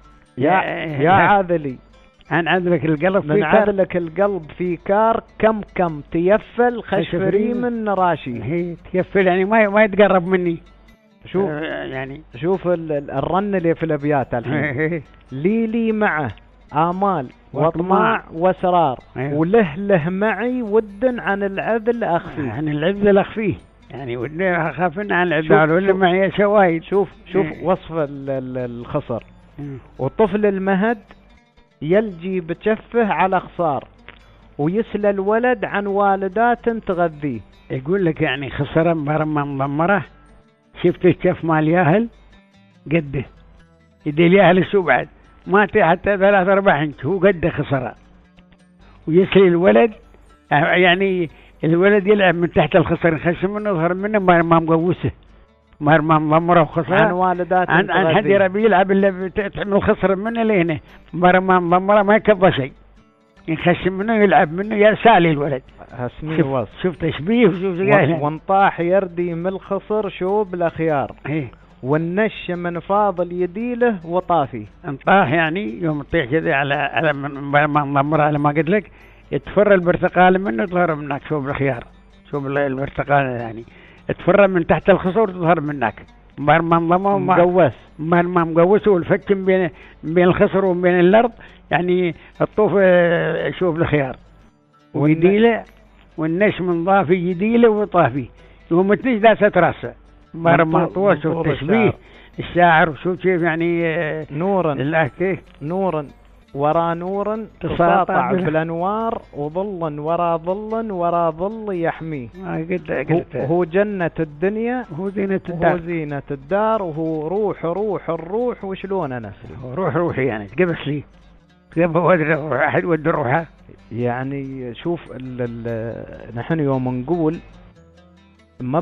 C: يا عاذلي
D: عن عذلك القلب
C: من عذلك القلب في كار كم تيفل خشفري من راشي.
D: هي تيفل يعني ما يتقرب مني.
C: شوف
D: يعني
C: شوف الرن اللي في الابيات الحين لي معه آمال واطماع واسرار وله معي ود عن العذل اخفيه،
D: عن العذل اخفيه يعني ودي اخاف عن العذل ولا معي شوايد.
C: شوف وصف الخصر وطفل المهد يلجي بجفه على خصار ويسلى الولد عن والدات تغذيه.
D: يقول لك يعني خسرة مرمى مضمرة، شفت الكف مال ياهل قده يدي الياهل شو بعد ما حتى 3-4 انش هو قده خسرة، ويسلي الولد يعني الولد يلعب من تحت الخسر يخش منه يظهر منه مرمى مقوسه مرمى مضمرة وخسرة
C: عن والدات
D: عن حد يربي يلعب اللي تعمل الخسر منه لهنا مرمى مضمرة ما يكفى شيء يخش منه يلعب منه يسالي الولد. شوف تشبيه وشوف
C: وانطاح يردي من الخصر شوب الاخيار والنش من فاضل يديله وطافي.
D: انطاح يعني يوم تطيح كذا على مضمرة على ما قلت لك يتفر البرتقال منه تظهر منك شوب الخيار، شوب البرتقال يعني تفر من تحت الخصر تظهر منك مرمى مقوس والفك بين الخصر وبين الارض يعني الطوف شوف الخيار ويديله والنش من ضافي يديله وطافي يوم تنش داسة راسه مرمى طوى. شوف تشبيه الشاعر وشوف كيف يعني
C: نورا ورا نور تساطع بالانوار وظل ورا ظل ورا ظل يحميه. هو جنة الدنيا
D: هو
C: زينة الدار وهو روح الروح وشلون انا
D: روحي يعني تقبس لي احد ود روحه.
C: يعني شوف نحن يوم نقول ما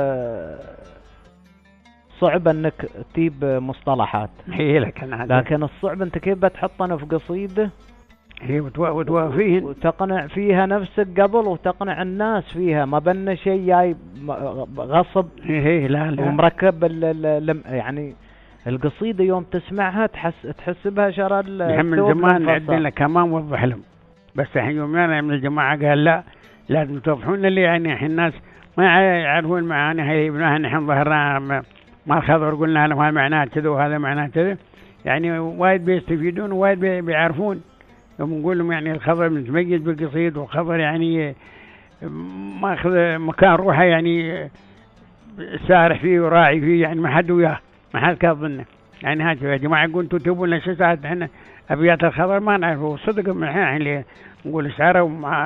C: صعب انك تجيب مصطلحات لكن الصعب انت كيف بتحطنا في قصيده
D: هي وتوافيهن
C: وتقنع فيها نفسك قبل وتقنع الناس فيها، ما بنا شيء جاي غصب
D: لا
C: ومركب يعني القصيده يوم تسمعها تحس بها شرى
D: من زمان عندنا كمان وضح لهم، بس الحين يوم من الجماعه قال لا لازم توضحون لي يعني الحين الناس ما يعرفون المعاني هي ابنها نحن ظهرنا ما الخضر قلنا لهم هذا معناه كذا وهذا معناه كذا، يعني وايد بيستفيدون ووايد بيعرفون. يوم نقول لهم يعني الخضر متميز بالقصيد والخضر يعني ما أخذ مكان روحه يعني سارح فيه وراعي فيه يعني ما حد وياه ما حد كاظنه يعني هذا يا جماعة قلتوا تبون لنا شو ساعات احنا أبيات الخضر ما نعرفه صدق من الحين اللي نقول شعره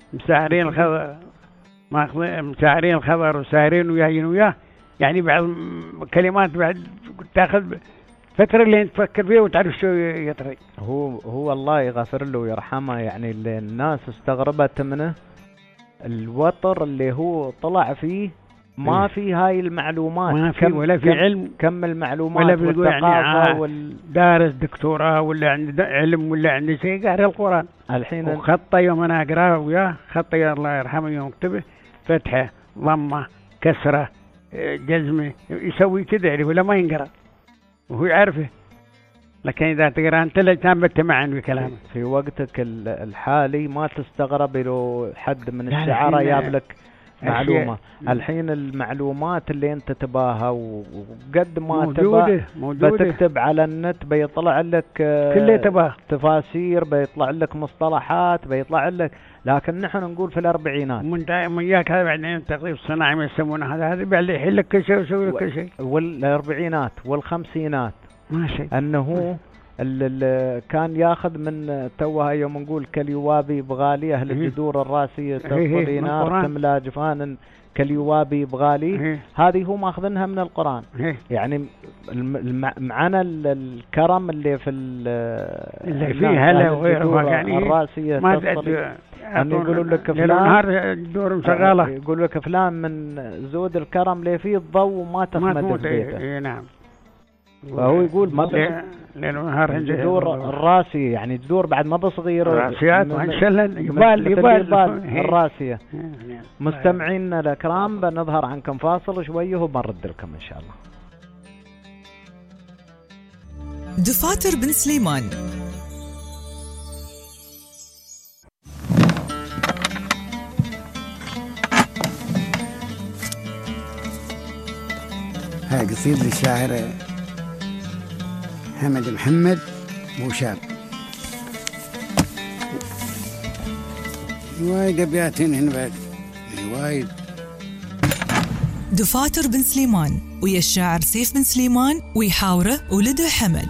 D: مساعرين الخضر، مساعرين الخضر وساهرين وياه، يعني بعض كلمات بعد تاخذ فترة اللي تفكر فيها وتعرف شو يطري.
C: هو الله يغفر له ويرحمه، يعني اللي الناس استغربت منه الوتر اللي هو طلع فيه، ما في هاي المعلومات،
D: ما في ولا في علم،
C: كم المعلومات
D: ولا بيقول
C: والثقافة
D: يعني دارس دكتوراه ولا عنده علم ولا عنده شيء، قاري القرآن
C: الحين
D: وخطه يوم انا اقراه وياه خطه الله يرحمه يوم كتبه فتحه ضمه كسره جزمه يسوي كذا يعني ولا ما ينقرا وهو يعرفه. لكن اذا تقرا انت لا تنبت معا بكلامه
C: في وقتك الحالي ما تستغرب لو حد من الشعراء جاب لك معلومة. الحين المعلومات اللي انت تباها وقد ما تبا بتكتب على النت بيطلع لك
D: كله تباه
C: تفاسير، بيطلع لك مصطلحات، بيطلع لك. لكن نحن نقول في الأربعينات
D: من اياك هذا بعدين تقريب صناعي ما يسمونه هذا بعد يحل لك كل شيء ويسوي لك كل شيء.
C: والأربعينات والخمسينات
D: ماشي
C: انه كان ياخذ من توها يوم نقول كاليوابي بغالي أهل الجذور الراسية تطفي نار تملا جفان كاليوابي بغالي. هذه هو ماخذينها من القرآن. يعني معنا الكرم اللي في
D: اللي فيها له وغيره يعني
C: الراسية أن يقولوا لك
D: فلان دور مشغالة،
C: يقول لك فلان من زود الكرم اللي فيه الضوء وما تخمد في بيته.
D: نعم.
C: فهو يقول ما
D: الجذور
C: الراسية، يعني جذور بعد ما بصغير
D: راسيات يبال
C: الراسية. مستمعينا الأكرام بنظهر عنكم فاصل شويه وبنرد لكم إن شاء الله.
B: دفاتر بن سليمان
A: هاي قصيدة للشاعر حمد محمد موشاب. وايد أبيات هنا بعد وايد.
B: دفاتر بن سليمان ويا الشاعر سيف بن سليمان ويحاوره ولده حمد.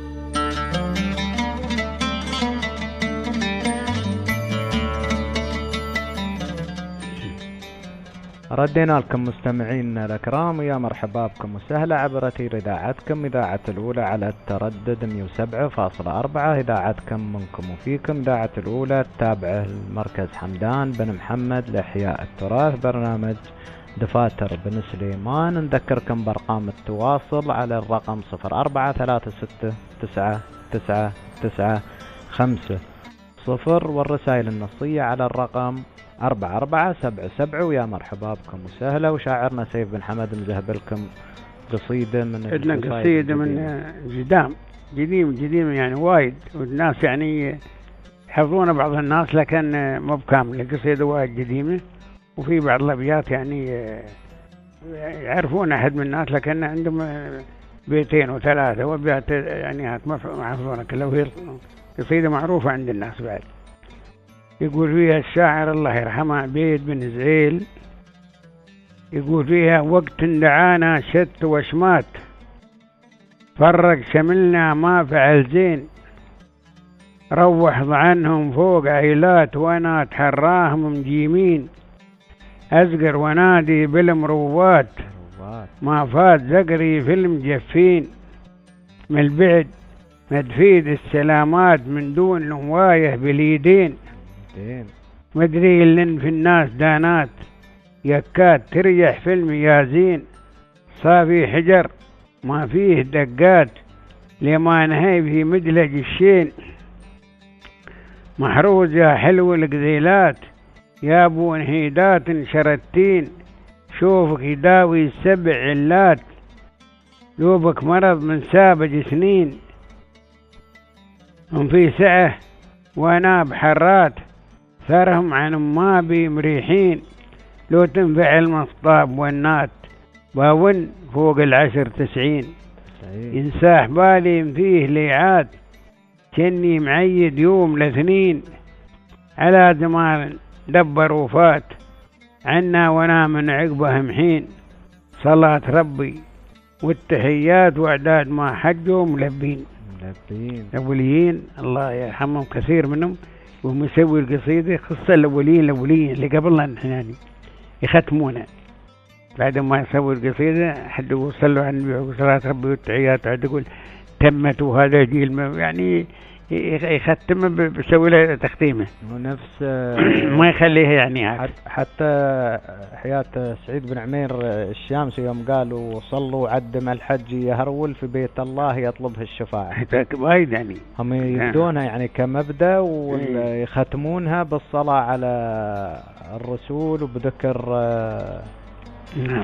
C: ردينا لكم مستمعينا الأكرام ويا مرحبا بكم وسهلا عبر أثير إذاعتكم إذاعة الأولى على التردد 107.4 إذاعتكم منكم وفيكم. إذاعة الأولى تابعه المركز حمدان بن محمد لإحياء التراث، برنامج دفاتر بن سليمان. نذكركم بأرقام التواصل على الرقم 0436999950 والرسائل النصية على الرقم 4477. ويا مرحبا بكم وسهلا. وشاعرنا سيف بن حمد مذهبلكم قصيدة من
D: قصيدة من قديم يعني وايد، والناس يعني يحفظون بعض الناس لكن مو بكامل. قصيدة وايد قديمة وفي بعض الأبيات يعني يعرفون أحد من الناس لكن عندهم بيتين وثلاثة وأبيات يعني ما يحفظونها كلها، وهي قصيدة معروفة عند الناس بعد. يقول فيها الشاعر الله يرحمه عبيد بن زعيل، يقول فيها وقت دعانا شت وشمات، فرق شملنا ما فعل زين، روح عنهم فوق عيلات وانا اتحراهم مجيمين، ازقر ونادي بالمروات ما فات زقري في المجفين، من البعد مدفيد السلامات من دون نوايه باليدين، مدري لن في الناس دانات يكاد تريح في الميازين، صافي حجر ما فيه دقات لما نهي في مدلج الشين، محروز يا حلو القذيلات يا ابو نهيدات شرتين، شوفك يداوي 7 علات ذوبك مرض من سابج سنين، هم في سعه وانا بحرات ثرهم عن ما بي مريحين، لو تنفع المصطاب والنات باون فوق 10 90، ينساح بالي فيه ليعات كني معيد يوم الاثنين، على زمان دبر وفات عنا وانا من عقبهم حين، صلاة ربي والتحيات واعداد ما حجوا ملبين. الأوليين الله يرحمهم كثير منهم ومسوي القصيدة قصة الأولين اللي قبلنا نحن يعني يختمونها. بعد ما يسوي القصيدة حد يوصل له عن صلاة ربي والتحيات عاد يقول تمت وهذا جيل يعني يختمه بيسوي له تختيمه
C: ونفس
D: ما يخليها يعني
C: حتى حياة سعيد بن عمير الشامسي يوم قالوا صلوا عدم الحج يهرول في بيت الله يطلبه الشفاعة.
D: وايد يعني
C: هم يبدونها يعني كمبدأ ويختمونها بالصلاة على الرسول وبذكر.
D: نعم.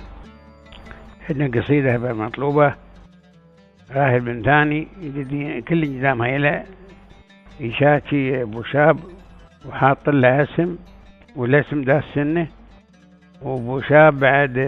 D: عندنا قصيدة مطلوبة راهب بن ثاني كل قدامها إلى يشاتي أبو شاب وحاط له اسم والاسم ده السنة. وأبو شاب بعد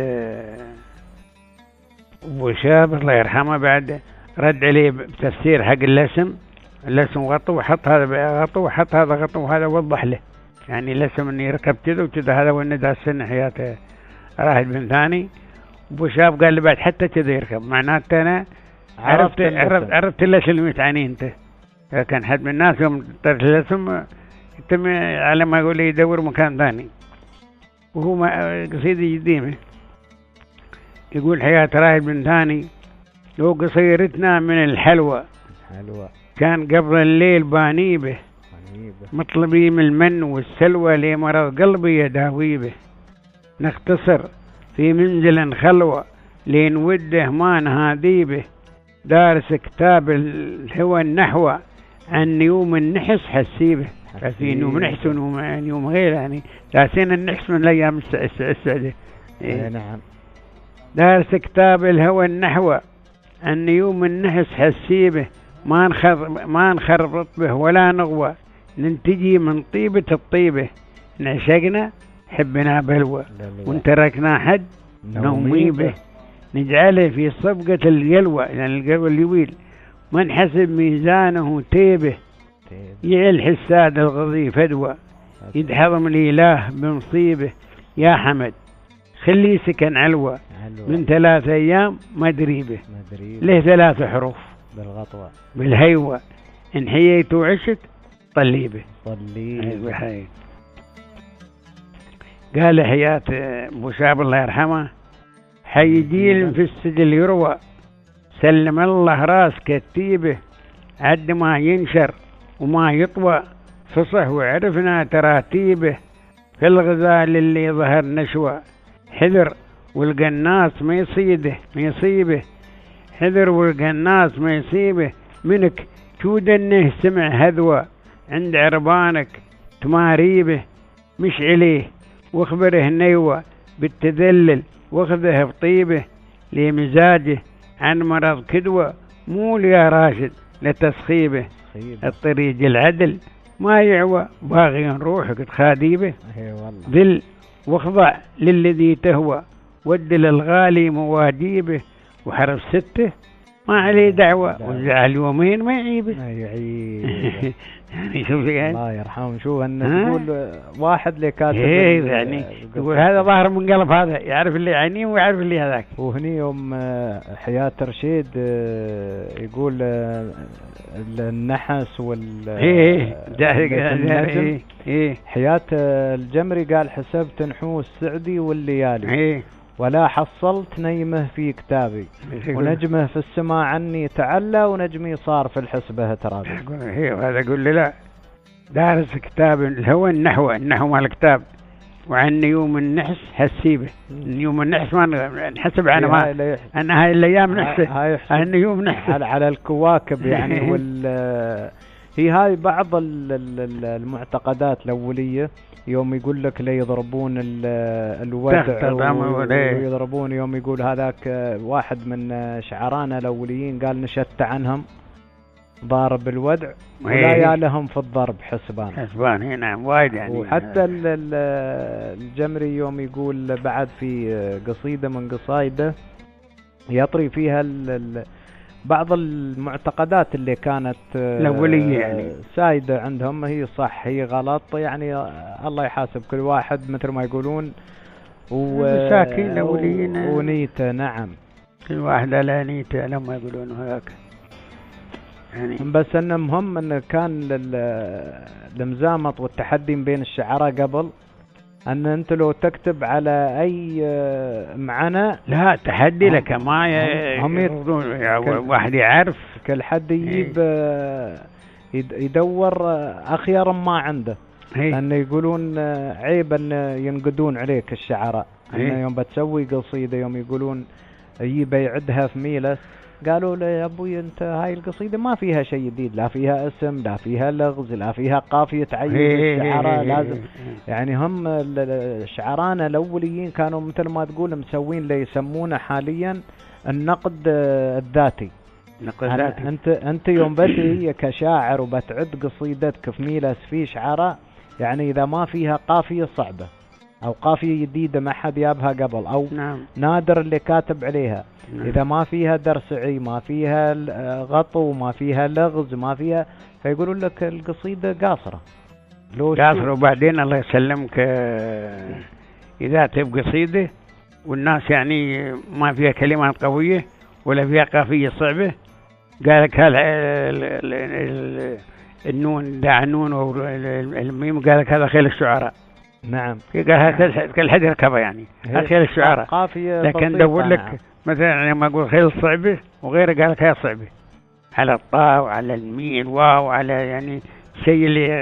D: أبو شاب الله يرحمه بعد رد عليه بتفسير حق الاسم غطوا وحط هذا غطوا وحط هذا غطوا وهذا وضح له يعني الاسم انه يركب كذا وكذا هذا وانه ده السنة حياته راهب بن ثاني. أبو شاب قال لي بعد حتى كذا يركب معناته أنا عرفت ليش اللي متعني انت. كان حد من الناس يوم ترك الاسم يتم على ما يقول لي يدور مكان ثاني. وهو قصيدة قديمة يقول حياة راهب بن ثاني لو قصيرتنا من الحلوى كان قبل الليل بانيبه مطلبي من المن والسلوى لمرض قلبي يداوي به نختصر في منزل خلوة لين وده ما نهادي به دارس كتاب الهوى النحو عن يوم النحس حسيبه. في يوم نحس ويوم غير يعني دارسين النحس من الأيام السعدة.
C: نعم.
D: دارس كتاب الهوى النحو عن يوم النحس حسيبه ما نخربط به ولا نغوى ننتجي من طيبة الطيبة نعشقنا حبنا بلوى وانتركنا حد نومي به نجعله في صبقة اليلوى يعني القلب اليويل ما نحسب ميزانه تيبه يعل حساد الغضي فدوى يدحضم الإله بمصيبه يا حمد خلي سكن علوى من 3 أيام مدريبه له 3 حروف
C: بالغطوة
D: بالهيوة إن حييت وعشت طليبه قال حياة أبو شاب الله يرحمه حي جيل في السجل يروى سلم الله راس كتيبه عد ما ينشر وما يطوى فصح وعرفنا تراتيبه في الغزال اللي ظهر نشوى حذر والقناص ما يصيبه حذر والقناص ما يصيبه منك جود انه سمع هذوى عند عربانك تماريبه مش عليه واخبره نيوى بالتذلل واخذه بطيبه لمزاجه عن مرض كدوى مول يا راشد لتسخيبه الطريق العدل ما يعوى باغي روحك تخاديبه ذل واخضع للذي تهوى ود للغالي مواجيبه وحرف 6 ما عليه دعوة وزعل يومين ما يعيبه يعني شوف
C: الله يرحمه. شوف أنه تقول واحد اللي كاتب
D: يعني يقول هذا ظاهر من قلب هذا يعرف اللي يعنيه ويعرف اللي هذاك.
C: وهني يوم حياة رشيد يقول النحس حياة الجمري قال حسبت نحوس سعدي والليالي ولا حصلت نيمه في كتابي ونجمه في السماء عني تعلى ونجمي صار في الحسبة ترابي.
D: هذا يقول لي لا دارس كتاب الهوى النحو مال الكتاب وعن يوم النحس حسيبه. يوم النحس ما نحسب عنه ما أن هاي الأيام نحس أن يوم نحس
C: على الكواكب يعني هي هاي بعض المعتقدات الأولية. يوم يقول لك لا يضربون الودع ويضربون يوم يقول هذاك واحد من شعرانا الأوليين قال نشت عنهم ضارب الودع ولا يالهم في الضرب حسبان
D: هنا وايد يعني.
C: وحتى الجمري يوم يقول بعد في قصيدة من قصايده يطري فيها بعض المعتقدات اللي كانت
D: الأولية يعني
C: سايدة عندهم هي صح هي غلط يعني الله يحاسب كل واحد مثل ما يقولون
D: مساكين الأوليين
C: ونيته. نعم
D: كل واحد على نيته لما يقولون هذاك. يعني
C: بس انه مهم انه كان المزامط والتحدي بين الشعراء قبل، ان انت لو تكتب على اي معنى
D: لا تحدي لك ما واحد يعرف،
C: كل حد يجيب يدور اخيرا ما عنده، لأنه يقولون عيب أن ينقدون عليك الشعراء، أنه يوم بتسوي قصيدة يوم يقولون يجيب يعدها في ميلس، قالوا له يا أبوي أنت هاي القصيدة ما فيها شيء جديد، لا فيها اسم لا فيها لغز لا فيها قافية تعين الشعراء، لازم يعني هم الشعرانا الأوليين كانوا مثل ما تقول مسوين اللي يسمونه حاليا النقد الذاتي. أنت يوم بدي كشاعر وبتعد قصيدتك في ميلس في شعراء، يعني إذا ما فيها قافية صعبة أو قافية جديدة ما حد يابها قبل أو نادر اللي كاتب عليها، إذا ما فيها درسعي ما فيها غطو ما فيها لغز ما فيها، فيقولون لك القصيدة قاصرة
D: قاصرة. وبعدين الله يسلمك إذا تبقى قصيدة والناس يعني ما فيها كلمات قوية ولا فيها قافية صعبة، قالك النون دع النون والميم، قالك هذا خيل الشعراء.
C: نعم
D: قال كل حد يركبه يعني خيل الشعراء
C: قافية،
D: لكن دور لك مثلا لما اقول خيل صعبة وغيره قالك هي صعبة على الطاء وعلى الميم واو وعلى يعني الشيء اللي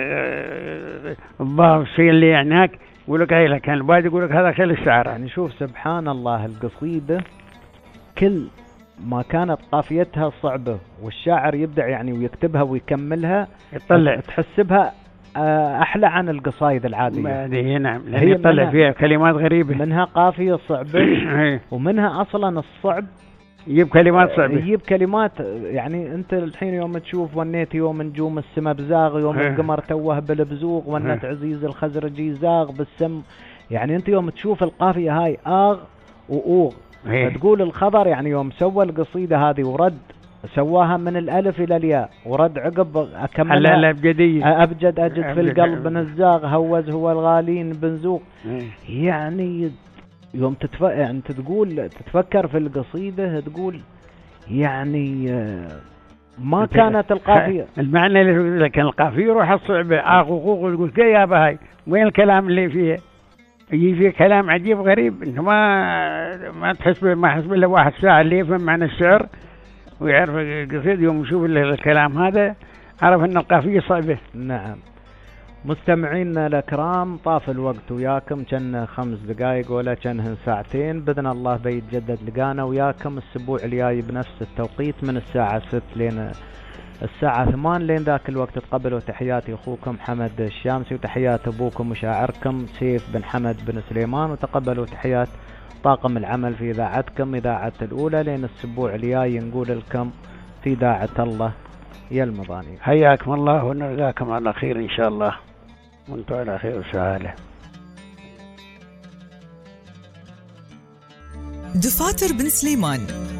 D: الضاء الشيء اللي يعناك يقول لك هي، لكن البعض يقول لك هذا خيل الشعراء.
C: يعني شوف سبحان الله القصيدة كل ما كانت قافيتها صعبة والشاعر يبدع يعني ويكتبها ويكملها
D: يطلع
C: تحسبها أحلى عن القصايد العادية.
D: نعم هي يطلع فيها كلمات غريبة،
C: منها قافية صعبة ومنها أصلا الصعب
D: يجيب كلمات صعبة،
C: يجيب كلمات يعني أنت الحين يوم تشوف ونيت يوم نجوم السما بزاغ، يوم القمر توه بالبزوغ، ونت عزيز الخزرجي زاغ بالسم، يعني أنت يوم تشوف القافية هاي آغ وأوغ تقول الخضر، يعني يوم سوى القصيدة هذه ورد سواها من الألف إلى الياء ورد عقب أكملها
D: الأبجدية
C: أبجد أجد في القلب نزاغ هوز هو الغالين بنزوق. يعني يوم يعني تتفكر في القصيدة تقول يعني ما كانت القافية
D: المعنى اللي لكن القافية روح الصعبة آغوغوغ ويقول كي يا بهاي وين الكلام اللي فيه، يجي فيه كلام عجيب غريب انت ما تحس ما حسب الا واحد ساعة اللي يفهم معنى الشعر ويعرف القصيدة يوم يشوف الكلام هذا عرف ان القافية صعبة.
C: نعم مستمعينا الأكرام طاف الوقت وياكم، كان 5 دقائق ولا كانهن ساعتين، بإذن الله بيتجدد لقانا وياكم الأسبوع الجاي بنفس التوقيت من الساعة 6 لين الساعة 8. لين ذاك الوقت تقبلوا تحياتي أخوكم حمد الشامسي وتحيات أبوكم وشاعركم سيف بن حمد بن سليمان، وتقبلوا تحيات طاقم العمل في إذاعتكم إذاعة الأولى. لين الأسبوع الجاي نقول لكم في إذاعة الله يا المضاني.
D: حياكم الله ونلقاكم على خير إن شاء الله وانتم على خير وسعادة.
B: دفاتر بن سليمان